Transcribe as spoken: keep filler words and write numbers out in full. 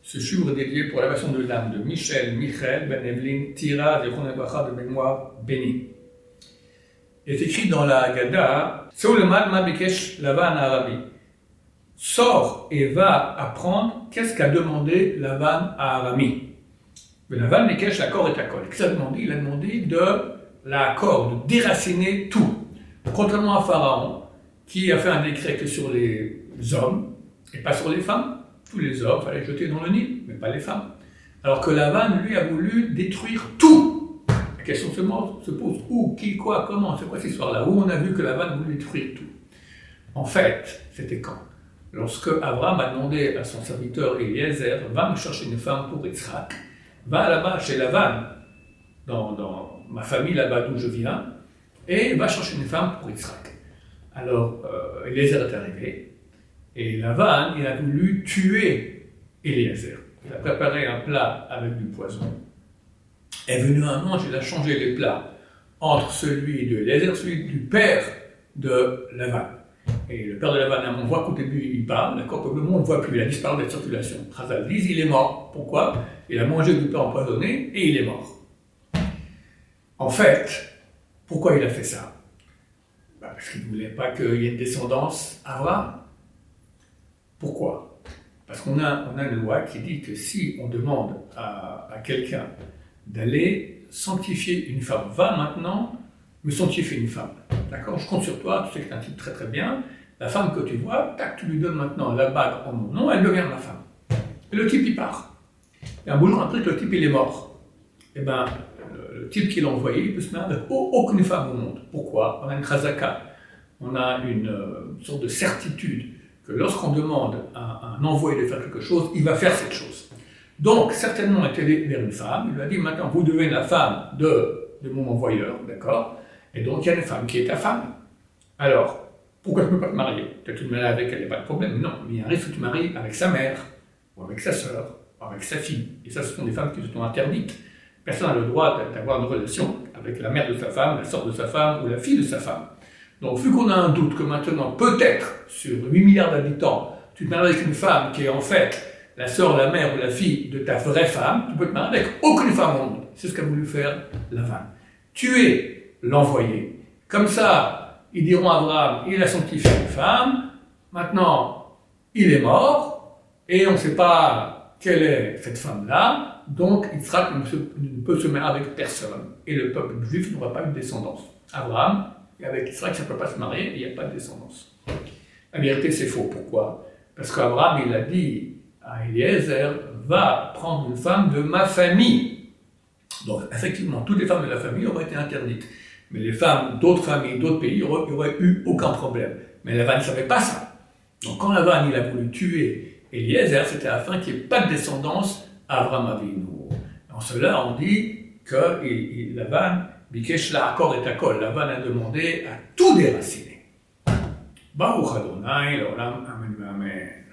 Ce shiur est dédié pour la version de l'âme de Michel Michel Ben Evelyn Tira de Ronebacha de Benoît Béni. Il est écrit dans la Haggadah Seulemad ma bikesh Lavan Arabi. Sors et va apprendre qu'est-ce qu'a demandé Lavan à Arami. Lavan bikesh l'accord est accord. Qu'est-ce qu'il a demandé? Il a demandé de l'accord, de déraciner tout. Contrairement à Pharaon, qui a fait un décret que sur les hommes et pas sur les femmes. Tous les hommes, il fallait les jeter dans le Nil, mais pas les femmes. Alors que Lavan, lui, a voulu détruire tout. La question se pose où, qui, quoi, comment, c'est quoi cette histoire-là? Où on a vu que Lavan voulait détruire tout? En fait, c'était quand? Lorsque Abraham a demandé à son serviteur Eliezer, va me chercher une femme pour Yitzhak, va là-bas chez Lavan, dans, dans ma famille là-bas d'où je viens, et va chercher une femme pour Yitzhak. Alors, euh, Eliezer est arrivé, et Lavan, il a voulu tuer Eliezer. Il a préparé un plat avec du poison. Est venu un ange, il a changé les plats entre celui de Eliezer et celui du père de Lavan. Et le père de Lavan, on voit qu'au début, il parle, d'accord, que le monde ne voit plus, il a disparu de la circulation. Chazal dit, il est mort. Pourquoi? Il a mangé du pain empoisonné et il est mort. En fait, pourquoi il a fait ça? Bah parce qu'il ne voulait pas qu'il y ait une descendance à Abraham. Pourquoi? Parce qu'on a, on a une loi qui dit que si on demande à, à quelqu'un d'aller sanctifier une femme, va maintenant me sanctifier une femme. D'accord? Je compte sur toi, tu sais que c'est un type très très bien. La femme que tu vois, tac, tu lui donnes maintenant la bague en mon nom, elle devient ma femme. Et le type il part. Et un bout de truc, le type il est mort. Et bien, le, le type qui l'a envoyé, il peut se mettre avec aucune femme au monde. Pourquoi? On a une chazaka, on a une euh, sorte de certitude que lorsqu'on demande à un envoyé de faire quelque chose, il va faire cette chose. Donc, certainement, il est allé vers une femme, il lui a dit, maintenant, vous devez la femme de, de mon envoyeur, d'accord? Et donc, il y a une femme qui est ta femme. Alors, pourquoi tu ne peux pas te marier? Peut-être que tu te maries avec elle, il n'y a pas de problème. Non, mais il y a un risque que tu te maries avec sa mère, ou avec sa sœur, ou avec sa fille. Et ça, ce sont des femmes qui se sont interdites. Personne n'a le droit d'avoir une relation avec la mère de sa femme, la sœur de sa femme, ou la fille de sa femme. Donc, vu qu'on a un doute que maintenant, peut-être, sur huit milliards d'habitants, tu te maries avec une femme qui est en fait la sœur, la mère ou la fille de ta vraie femme, tu peux te marier avec aucune femme au monde. C'est ce qu'a voulu faire Lavan. Tuer l'envoyé. Comme ça, ils diront à Abraham, il a sanctifié une femme, maintenant, il est mort, et on ne sait pas quelle est cette femme-là, donc Yitzhak ne, ne peut se marier avec personne. Et le peuple juif n'aura pas de descendance. Abraham, et avec Yitzhak, ça ne peut pas se marier, il n'y a pas de descendance. La vérité, c'est faux. Pourquoi? Parce qu'Abraham, il a dit à Eliezer, va prendre une femme de ma famille. Donc, effectivement, toutes les femmes de la famille auraient été interdites. Mais les femmes d'autres familles, d'autres pays, il n'y aurait, aurait eu aucun problème. Mais Lavan ne savait pas ça. Donc, quand Lavan, il a voulu tuer Eliezer, c'était afin qu'il n'y ait pas de descendance à Abraham Avinu. En cela, on dit que il, il, Lavan, Bikesh la akor et akol, Lavan a demandé à tout déraciner. Baruch Adonai, l'olam, amen, amen.